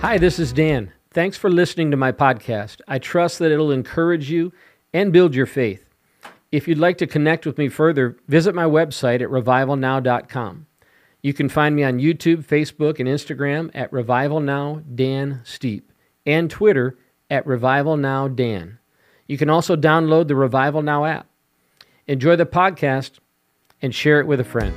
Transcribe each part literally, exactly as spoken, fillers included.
Hi, this is Dan. Thanks for listening to my podcast. I trust that it'll encourage you and build your faith. If you'd like to connect with me further, visit my website at revival now dot com. You can find me on YouTube, Facebook, and Instagram at Revival Now Dan Steep, and Twitter at Revival Now Dan. You can also download the Revival Now app. Enjoy the podcast and share it with a friend.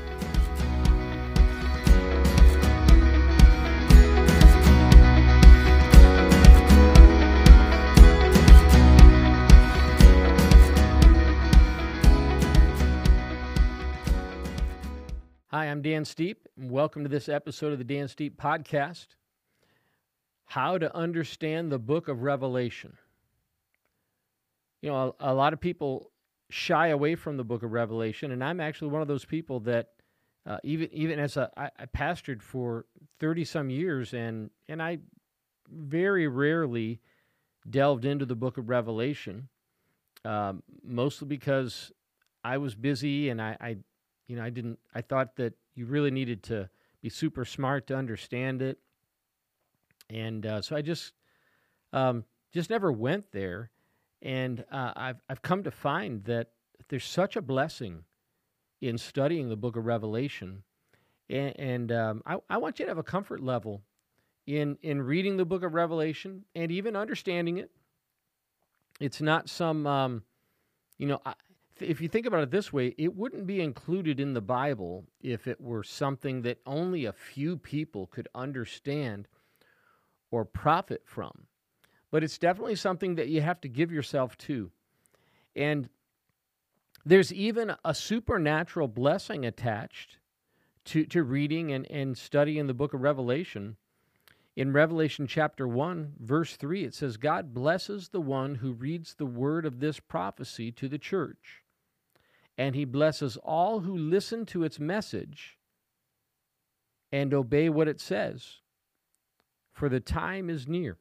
Hi, I'm Dan Steep, and welcome to this episode of the Dan Steep Podcast, How to Understand the Book of Revelation. You know, a, a lot of people shy away from the book of Revelation, and I'm actually one of those people that uh, even even as a, I, I pastored for thirty-some years, and, and I very rarely delved into the book of Revelation, um, mostly because I was busy and I, I You know, I didn't, I thought that you really needed to be super smart to understand it. And uh, so I just, um, just never went there. And uh, I've, I've come to find that there's such a blessing in studying the book of Revelation. And, and um, I, I want you to have a comfort level in, in reading the book of Revelation and even understanding it. It's not some, um, you know, I, if you think about it this way, it wouldn't be included in the Bible if it were something that only a few people could understand or profit from. But it's definitely something that you have to give yourself to. And there's even a supernatural blessing attached to, to reading and, and studying the book of Revelation. In Revelation chapter one, verse three, it says, God blesses the one who reads the word of this prophecy to the church. And he blesses all who listen to its message and obey what it says, for the time is near.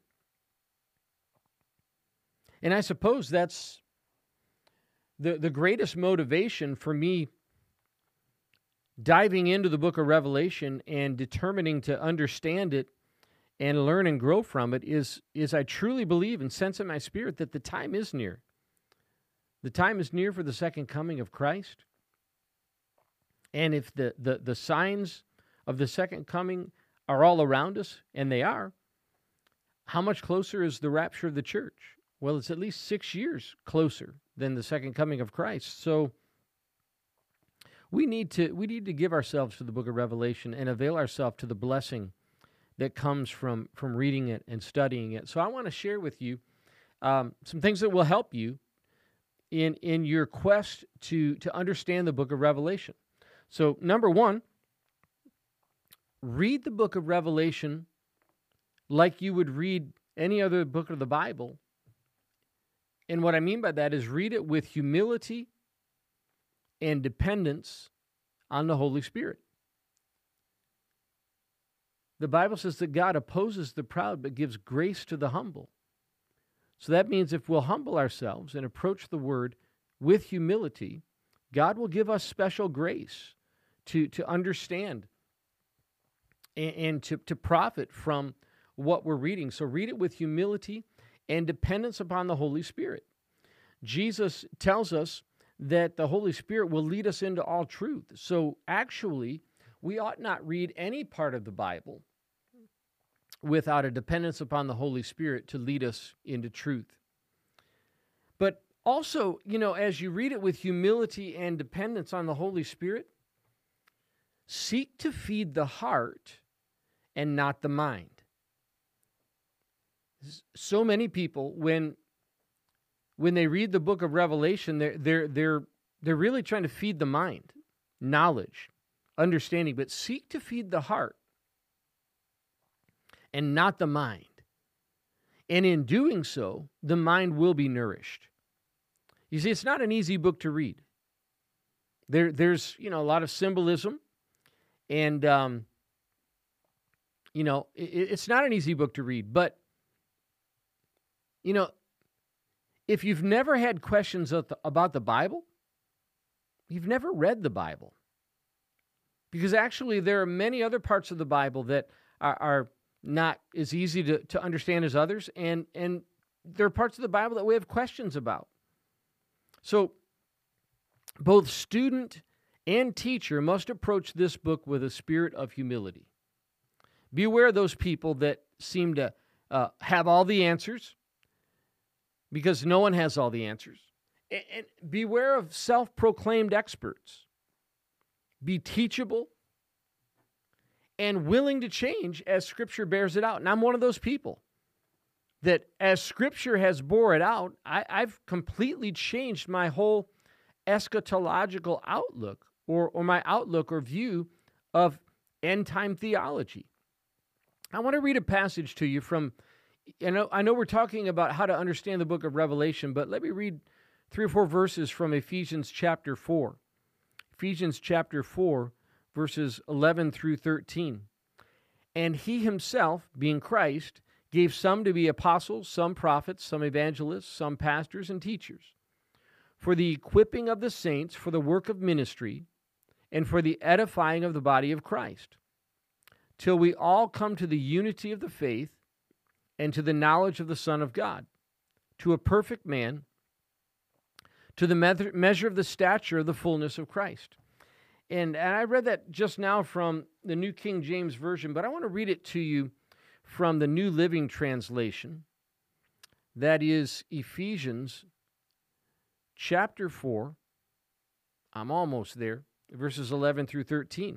And I suppose that's the, the greatest motivation for me diving into the book of Revelation and determining to understand it and learn and grow from it is, is I truly believe and sense in my spirit that the time is near. The time is near for the second coming of Christ. And if the, the, the signs of the second coming are all around us, and they are, how much closer is the rapture of the church? Well, it's at least six years closer than the second coming of Christ. So we need to we need to give ourselves to the book of Revelation and avail ourselves to the blessing that comes from, from reading it and studying it. So I want to share with you um, some things that will help you in in your quest to, to understand the book of Revelation. So, number one, read the book of Revelation like you would read any other book of the Bible. And what I mean by that is read it with humility and dependence on the Holy Spirit. The Bible says that God opposes the proud but gives grace to the humble. So that means if we'll humble ourselves and approach the Word with humility, God will give us special grace to, to understand and, and to, to profit from what we're reading. So read it with humility and dependence upon the Holy Spirit. Jesus tells us that the Holy Spirit will lead us into all truth. So actually, we ought not read any part of the Bible without a dependence upon the Holy Spirit to lead us into truth. But also, you know, as you read it with humility and dependence on the Holy Spirit, seek to feed the heart and not the mind. So many people, when when they read the book of Revelation, they're they're they're they're really trying to feed the mind, knowledge, understanding, but seek to feed the heart and not the mind. And in doing so, the mind will be nourished. You see, it's not an easy book to read. There, there's, you know, a lot of symbolism, and, um, you know, it, it's not an easy book to read. But, you know, if you've never had questions about the Bible, you've never read the Bible. Because actually, there are many other parts of the Bible that are, are not as easy to, to understand as others, and, and there are parts of the Bible that we have questions about. So both student and teacher must approach this book with a spirit of humility. Beware of those people that seem to uh, have all the answers, because no one has all the answers. And, and beware of self-proclaimed experts. Be teachable and willing to change as Scripture bears it out. And I'm one of those people that as Scripture has bore it out, I, I've completely changed my whole eschatological outlook or, or my outlook or view of end-time theology. I want to read a passage to you from, you know, I know we're talking about how to understand the book of Revelation, but let me read three or four verses from Ephesians chapter four. Ephesians chapter four, verses eleven through thirteen. And he himself, being Christ, gave some to be apostles, some prophets, some evangelists, some pastors and teachers, for the equipping of the saints, for the work of ministry, and for the edifying of the body of Christ, till we all come to the unity of the faith and to the knowledge of the Son of God, to a perfect man, to the measure of the stature of the fullness of Christ. And, and I read that just now from the New King James Version, but I want to read it to you from the New Living Translation. That is Ephesians chapter four. I'm almost there, verses eleven through thirteen.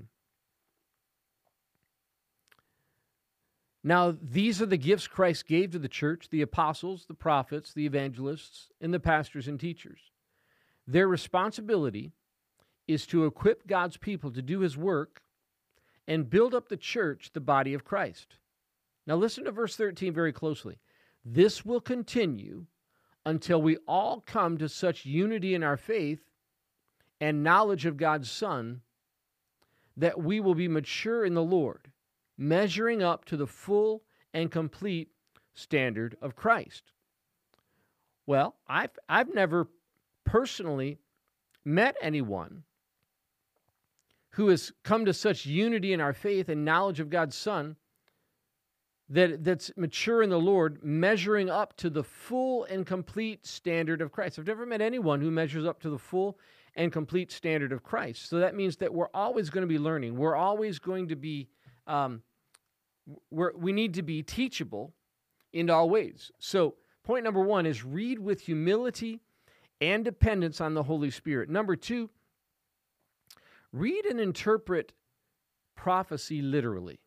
Now, these are the gifts Christ gave to the church, the apostles, the prophets, the evangelists, and the pastors and teachers. Their responsibility is to equip God's people to do his work and build up the church, the body of Christ. Now, listen to verse thirteen very closely. This will continue until we all come to such unity in our faith and knowledge of God's Son that we will be mature in the Lord, measuring up to the full and complete standard of Christ. Well, I've, I've never personally met anyone who has come to such unity in our faith and knowledge of God's Son that, that's mature in the Lord, measuring up to the full and complete standard of Christ. I've never met anyone who measures up to the full and complete standard of Christ. So that means that we're always going to be learning. We're always going to be Um, we're, we need to be teachable in all ways. So point number one is read with humility and dependence on the Holy Spirit. Number two, read and interpret prophecy literally.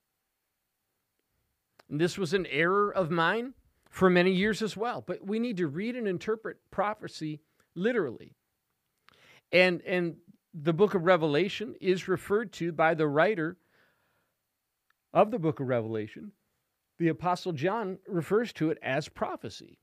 And this was an error of mine for many years as well, but we need to read and interpret prophecy literally. And, and the book of Revelation is referred to by the writer of the book of Revelation. The Apostle John refers to it as prophecy.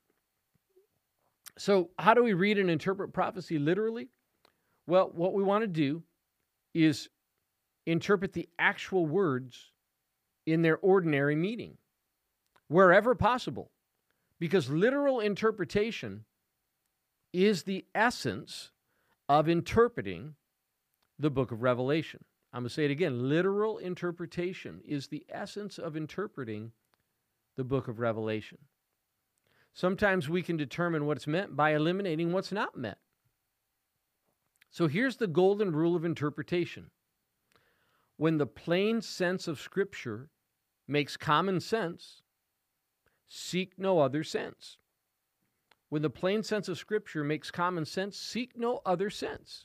So how do we read and interpret prophecy literally? Well, what we want to do is interpret the actual words in their ordinary meaning, wherever possible, because literal interpretation is the essence of interpreting the book of Revelation. I'm going to say it again. Literal interpretation is the essence of interpreting the book of Revelation. Sometimes we can determine what's meant by eliminating what's not meant. So here's the golden rule of interpretation. When the plain sense of Scripture makes common sense, seek no other sense. When the plain sense of Scripture makes common sense, seek no other sense.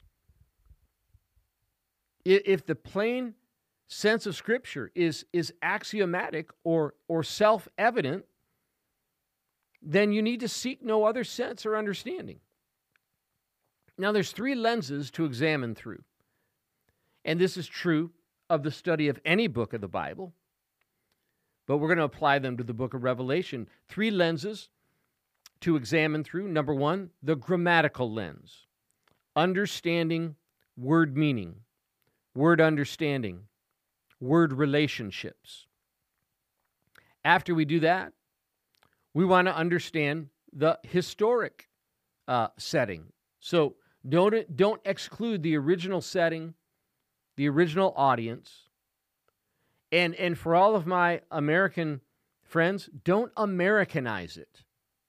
If the plain sense of Scripture is, is axiomatic or, or self-evident, then you need to seek no other sense or understanding. Now, there's three lenses to examine through. And this is true of the study of any book of the Bible, but we're going to apply them to the book of Revelation. Three lenses to examine through. Number one, the grammatical lens, understanding word meaning, word understanding, word relationships. After we do that, we want to understand the historic uh, setting. So don't, don't exclude the original setting, the original audience, And, and for all of my American friends, don't Americanize it.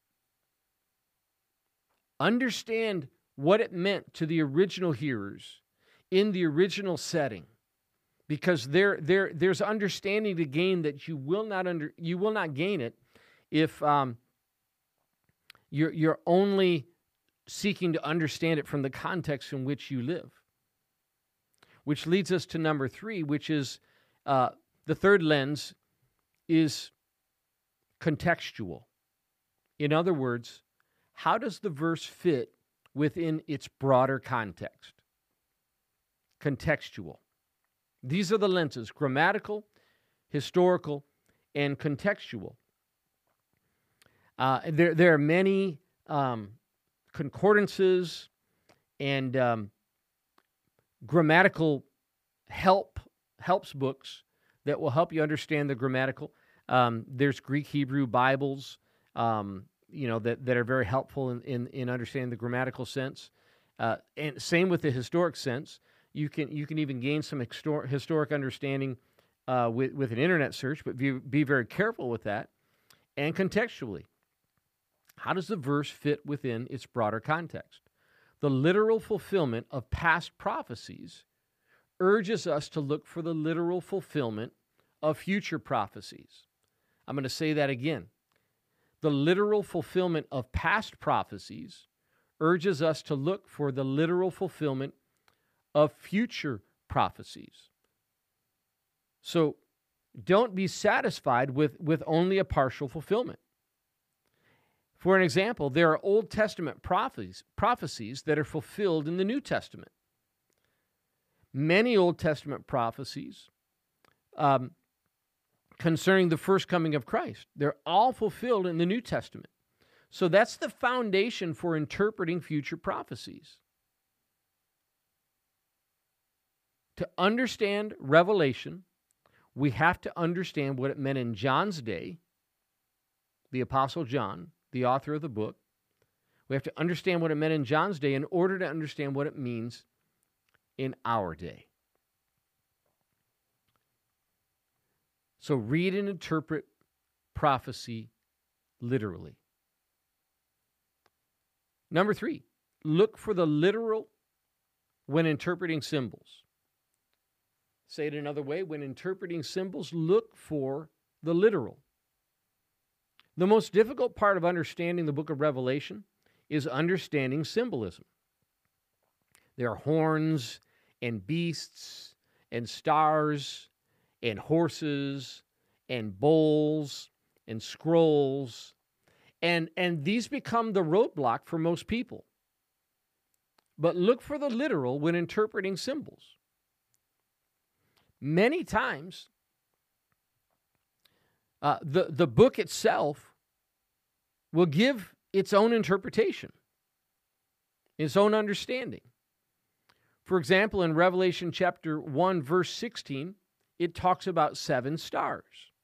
Understand what it meant to the original hearers in the original setting, because there, there, there's understanding to gain that you will not under, you will not gain it if um, you're you're only seeking to understand it from the context in which you live. Which leads us to number three, which is uh, the third lens is contextual. In other words, how does the verse fit within its broader context? Contextual. These are the lenses: grammatical, historical, and contextual. Uh, there, there are many um, concordances and um, grammatical help helps books that will help you understand the grammatical. Um, there's Greek, Hebrew Bibles, um, you know, that, that are very helpful in, in, in understanding the grammatical sense. Uh, and same with the historic sense. You can you can even gain some histor- historic understanding uh, with, with an internet search, but be, be very careful with that. And contextually, how does the verse fit within its broader context? The literal fulfillment of past prophecies urges us to look for the literal fulfillment of future prophecies. I'm going to say that again. The literal fulfillment of past prophecies urges us to look for the literal fulfillment of future prophecies. So don't be satisfied with, with only a partial fulfillment. For an example, there are Old Testament prophecies, prophecies that are fulfilled in the New Testament. Many Old Testament prophecies um, concerning the first coming of Christ, they're all fulfilled in the New Testament. So that's the foundation for interpreting future prophecies. To understand Revelation, we have to understand what it meant in John's day, the Apostle John, the author of the book. We have to understand what it meant in John's day in order to understand what it means in our day. So read and interpret prophecy literally. Number three, look for the literal when interpreting symbols. Say it another way, when interpreting symbols, look for the literal. The most difficult part of understanding the book of Revelation is understanding symbolism. There are horns and beasts and stars and horses and bowls and scrolls, and, and these become the roadblock for most people. But look for the literal when interpreting symbols. Many times, uh, the, the book itself will give its own interpretation, its own understanding. For example, in Revelation chapter one, verse sixteen, it talks about seven stars.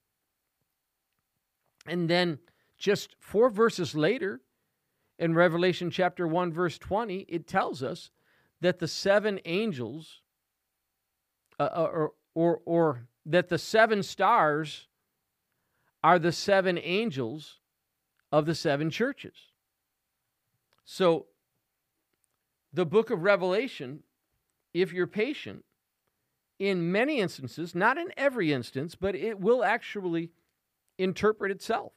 And then just four verses later, in Revelation chapter one, verse twenty, it tells us that the seven angels, uh, or, or, or that the seven stars are the seven angels of the seven churches. So, the book of Revelation, if you're patient, in many instances, not in every instance, but it will actually interpret itself.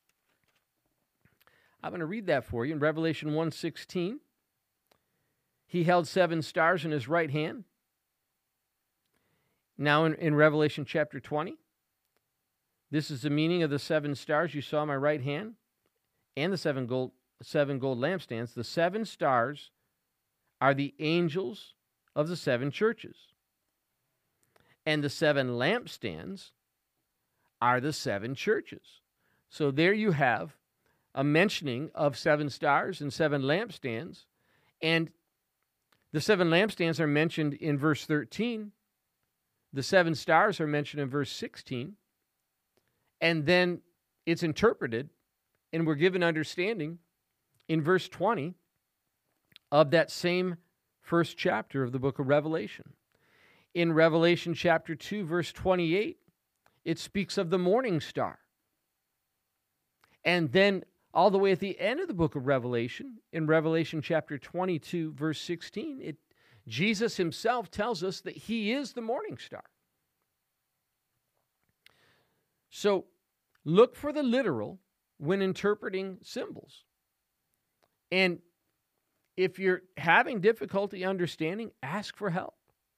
I'm going to read that for you in Revelation one sixteen. He held seven stars in his right hand. Now in, in Revelation chapter twenty, this is the meaning of the seven stars you saw in my right hand and the seven gold, seven gold lampstands. The seven stars are the angels of the seven churches. And the seven lampstands are the seven churches. So there you have a mentioning of seven stars and seven lampstands. And the seven lampstands are mentioned in verse thirteen. The seven stars are mentioned in verse sixteen. And then it's interpreted, and we're given understanding in verse twenty of that same first chapter of the book of Revelation. In Revelation chapter two, verse twenty-eight, it speaks of the morning star. And then all the way at the end of the book of Revelation, in Revelation chapter twenty-two, verse sixteen, it, Jesus himself tells us that he is the morning star. So look for the literal when interpreting symbols. And if you're having difficulty understanding, ask for help.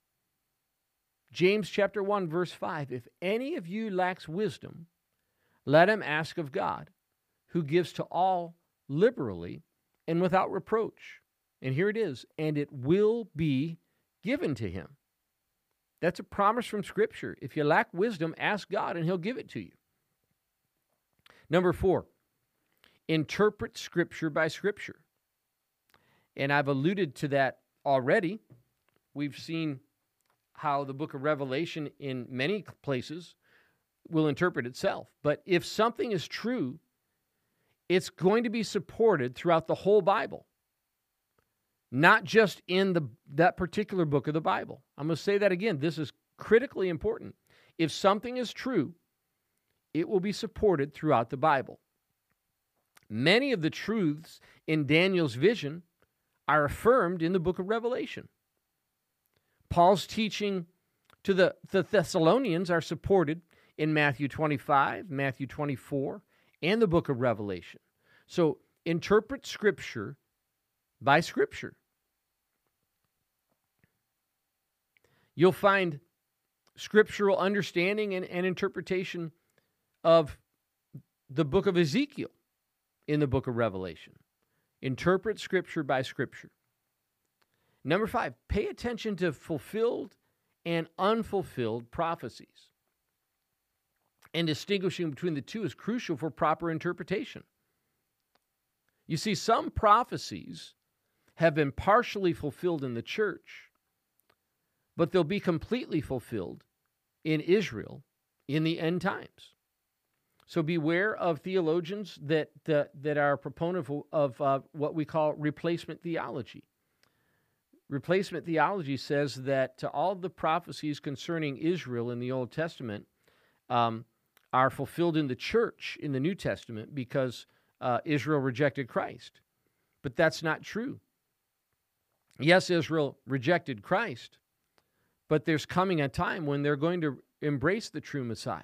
James chapter one, verse five, if any of you lacks wisdom, let him ask of God, who gives to all liberally and without reproach. And here it is, and it will be given to him. That's a promise from Scripture. If you lack wisdom, ask God and he'll give it to you. Number four, interpret Scripture by Scripture. And I've alluded to that already. We've seen how the book of Revelation in many places will interpret itself. But if something is true, it's going to be supported throughout the whole Bible, not just in the that particular book of the Bible. I'm going to say that again. This is critically important. If something is true, it will be supported throughout the Bible. Many of the truths in Daniel's vision are affirmed in the book of Revelation. Paul's teaching to the, the Thessalonians are supported in Matthew twenty-five, Matthew twenty-four, and the book of Revelation. So interpret Scripture by Scripture. You'll find scriptural understanding and, and interpretation of the book of Ezekiel in the book of Revelation. Interpret Scripture by Scripture. Number five, pay attention to fulfilled and unfulfilled prophecies. And distinguishing between the two is crucial for proper interpretation. You see, some prophecies have been partially fulfilled in the church, but they'll be completely fulfilled in Israel in the end times. So beware of theologians that that, that are proponents of, of uh, what we call replacement theology. Replacement theology says that uh, all the prophecies concerning Israel in the Old Testament um, are fulfilled in the church in the New Testament because uh, Israel rejected Christ. But that's not true. Yes, Israel rejected Christ, but there's coming a time when they're going to embrace the true Messiah.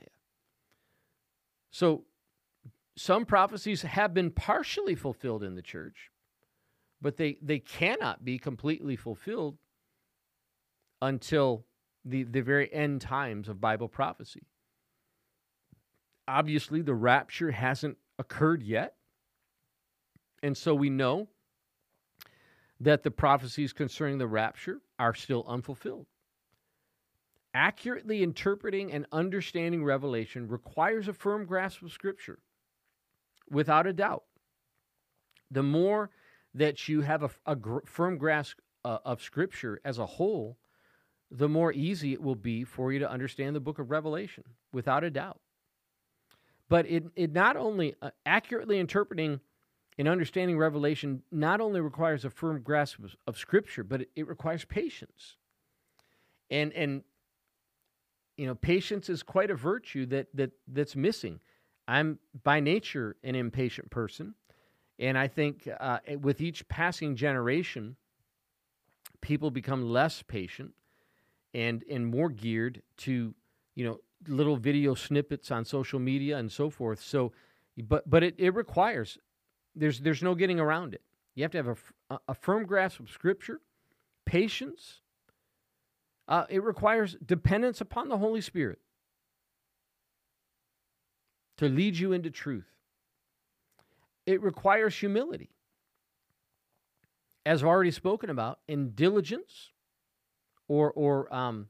So some prophecies have been partially fulfilled in the church, but they, they cannot be completely fulfilled until the, the very end times of Bible prophecy. Obviously, the rapture hasn't occurred yet, and so we know that the prophecies concerning the rapture are still unfulfilled. Accurately interpreting and understanding Revelation requires a firm grasp of Scripture, without a doubt. The more that you have a, a gr- firm grasp uh, of Scripture as a whole, the more easy it will be for you to understand the book of Revelation, without a doubt. But it, it not only, uh, accurately interpreting and understanding Revelation not only requires a firm grasp of, of Scripture, but it, it requires patience. And, and you know, patience is quite a virtue that, that that's missing. I'm by nature an impatient person, and I think uh, with each passing generation, people become less patient and and more geared to, you know, little video snippets on social media and so forth. So, but but it, it requires, there's there's no getting around it. You have to have a, a firm grasp of Scripture, patience. Uh, it requires dependence upon the Holy Spirit to lead you into truth. It requires humility, as I've already spoken about, and diligence or, or um,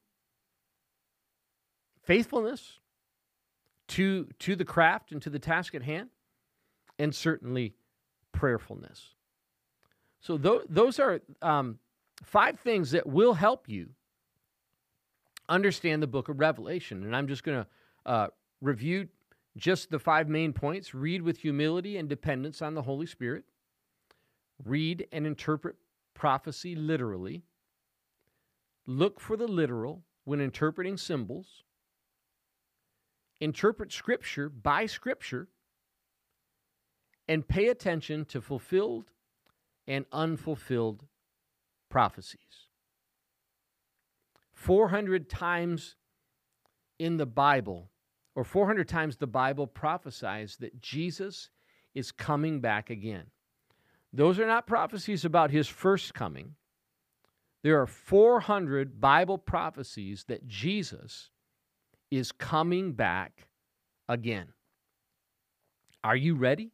faithfulness to, to the craft and to the task at hand, and certainly prayerfulness. So th- those are um, five things that will help you understand the book of Revelation. And I'm just going to uh, review just the five main points. Read with humility and dependence on the Holy Spirit. Read and interpret prophecy literally. Look for the literal when interpreting symbols. interpret Scripture by Scripture, and pay attention to fulfilled and unfulfilled prophecies. four hundred times in the Bible, or four hundred times the Bible prophesies that Jesus is coming back again. Those are not prophecies about his first coming. There are four hundred Bible prophecies that Jesus is coming back again. Are you ready?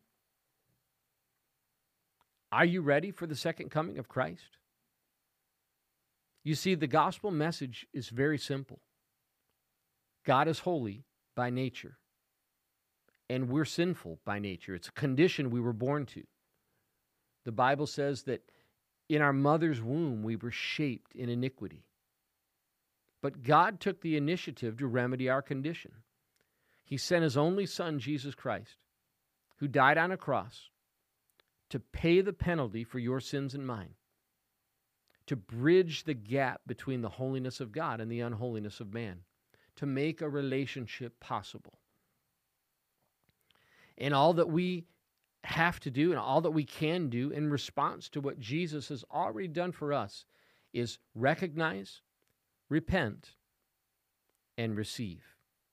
Are you ready for the second coming of Christ? You see, the gospel message is very simple. God is holy by nature, and we're sinful by nature. It's a condition we were born to. The Bible says that in our mother's womb we were shaped in iniquity. But God took the initiative to remedy our condition. He sent his only Son, Jesus Christ, who died on a cross to pay the penalty for your sins and mine, to bridge the gap between the holiness of God and the unholiness of man, to make a relationship possible. And all that we have to do and all that we can do in response to what Jesus has already done for us is recognize, repent, and receive.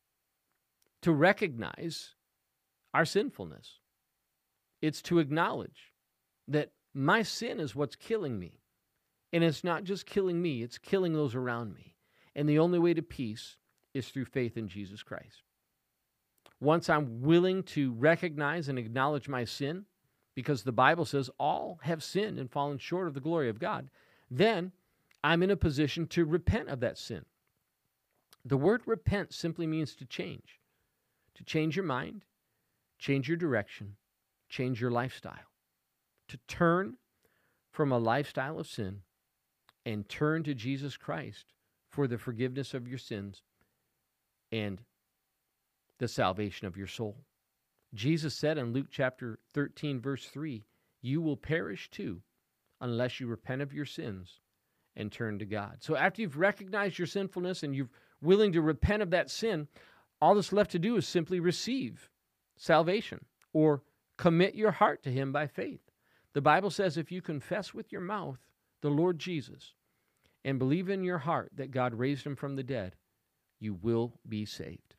To recognize our sinfulness. It's to acknowledge that my sin is what's killing me. And it's not just killing me, it's killing those around me. And the only way to peace is through faith in Jesus Christ. Once I'm willing to recognize and acknowledge my sin, because the Bible says all have sinned and fallen short of the glory of God, then I'm in a position to repent of that sin. The word repent simply means to change. To change your mind, change your direction, change your lifestyle. To turn from a lifestyle of sin and turn to Jesus Christ for the forgiveness of your sins and the salvation of your soul. Jesus said in Luke chapter thirteen, verse three, you will perish too unless you repent of your sins and turn to God. So after you've recognized your sinfulness and you're willing to repent of that sin, all that's left to do is simply receive salvation or commit your heart to him by faith. The Bible says if you confess with your mouth the Lord Jesus and believe in your heart that God raised him from the dead, you will be saved.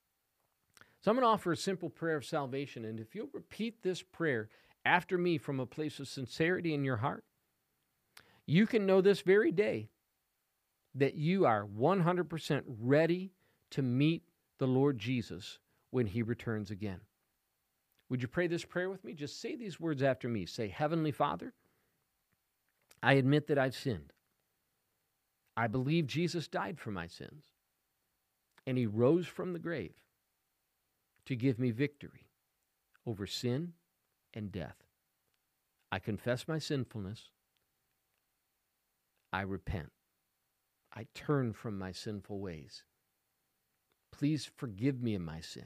So I'm going to offer a simple prayer of salvation, and if you'll repeat this prayer after me from a place of sincerity in your heart, you can know this very day that you are one hundred percent ready to meet the Lord Jesus when he returns again. Would you pray this prayer with me? Just say these words after me. Say, Heavenly Father, I admit that I've sinned. I believe Jesus died for my sins, and he rose from the grave to give me victory over sin and death. I confess my sinfulness. I repent. I turn from my sinful ways. Please forgive me of my sin.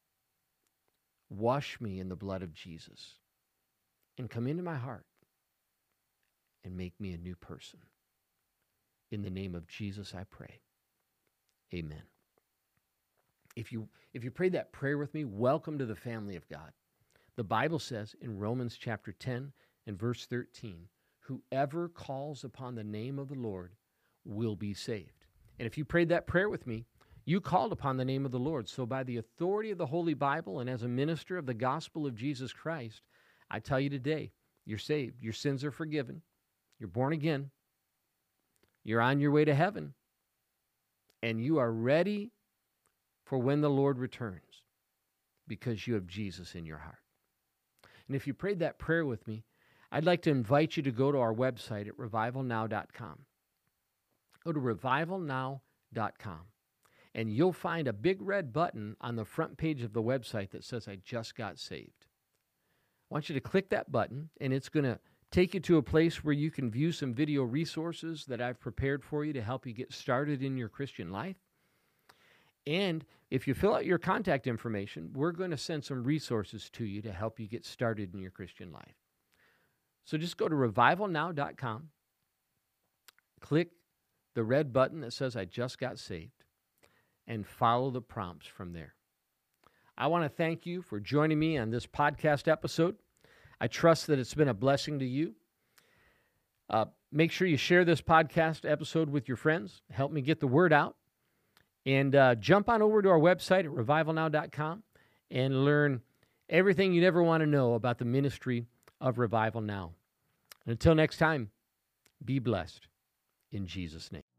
Wash me in the blood of Jesus and come into my heart and make me a new person. In the name of Jesus, I pray. Amen. If you, if you prayed that prayer with me, welcome to the family of God. The Bible says in Romans chapter ten and verse thirteen, whoever calls upon the name of the Lord will be saved. And if you prayed that prayer with me, you called upon the name of the Lord. So by the authority of the Holy Bible and as a minister of the gospel of Jesus Christ, I tell you today, you're saved. Your sins are forgiven. You're born again. You're on your way to heaven. And you are ready for when the Lord returns because you have Jesus in your heart. And if you prayed that prayer with me, I'd like to invite you to go to our website at revival now dot com. Go to revival now dot com, and you'll find a big red button on the front page of the website that says, I just got saved. I want you to click that button, and it's going to take you to a place where you can view some video resources that I've prepared for you to help you get started in your Christian life. And if you fill out your contact information, we're going to send some resources to you to help you get started in your Christian life. So just go to revival now dot com, click the red button that says I just got saved, and follow the prompts from there. I want to thank you for joining me on this podcast episode. I trust that it's been a blessing to you. Uh, make sure you share this podcast episode with your friends. Help me get the word out. And uh, jump on over to our website at revival now dot com and learn everything you'd ever want to know about the ministry of Revival Now. And until next time, be blessed in Jesus' name.